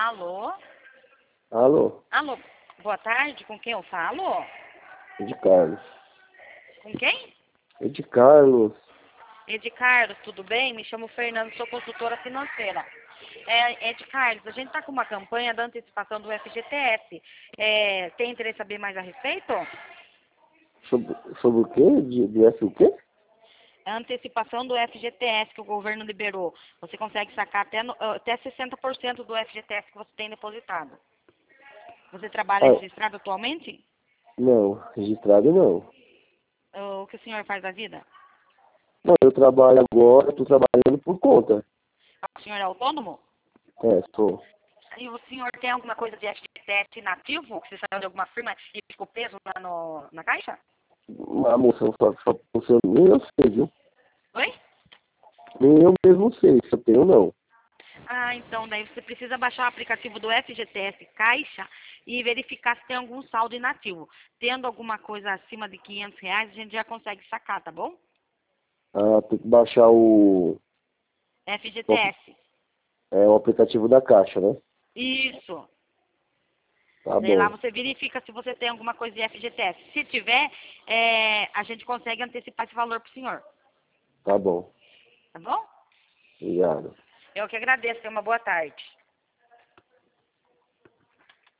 Alô? Alô, Alô, boa tarde, com quem eu falo? Ed Carlos. Com quem? Ed Carlos. Ed Carlos, tudo bem? Me chamo Fernando, sou consultora financeira. Ed Carlos, a gente está com uma campanha da antecipação do FGTS. Tem interesse em saber mais a respeito? Sobre o quê? De F o quê? A antecipação do FGTS que o governo liberou. Você consegue sacar até 60% do FGTS que você tem depositado. Você trabalha Ah, registrado atualmente? não, registrado não. O que o senhor faz da vida? Não, eu trabalho agora, estou trabalhando por conta. O senhor é autônomo? Sou. E o senhor tem alguma coisa de FGTS inativo, que você saiu de alguma firma e ficou preso lá na caixa? A moça só nem eu sei, viu? Oi? Nem eu mesmo sei se eu tenho ou não. Ah, então daí você precisa baixar o aplicativo do FGTS Caixa e verificar se tem algum saldo inativo. Tendo alguma coisa acima de R$ 500, a gente já consegue sacar, tá bom? Ah, tem que baixar FGTS. o aplicativo da Caixa, né? Isso. Tá Daí lá bom, você verifica se você tem alguma coisa de FGTS. Se tiver, a gente consegue antecipar esse valor pro senhor. tá bom. Tá bom? Obrigado. Eu que agradeço. Tenha uma boa tarde.